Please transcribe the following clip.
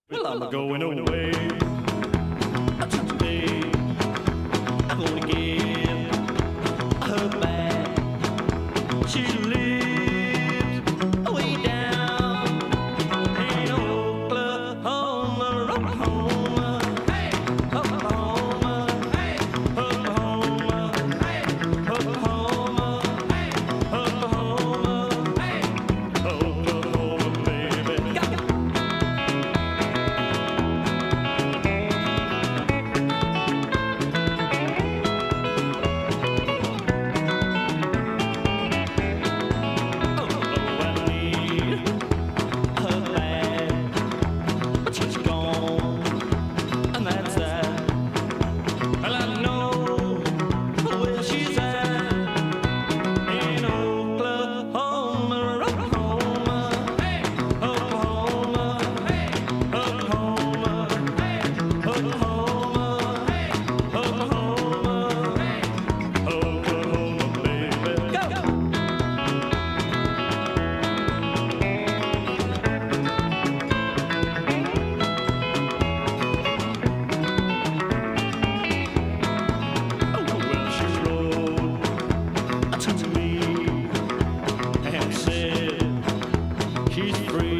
Well, I'm going away today. I'm gonna get her back. She lives way down in Oklahoma, Oklahoma, hey, Oklahoma, hey, Oklahoma, hey, Oklahoma, hey, Oklahoma, hey, Oklahoma, baby. Go. She's free.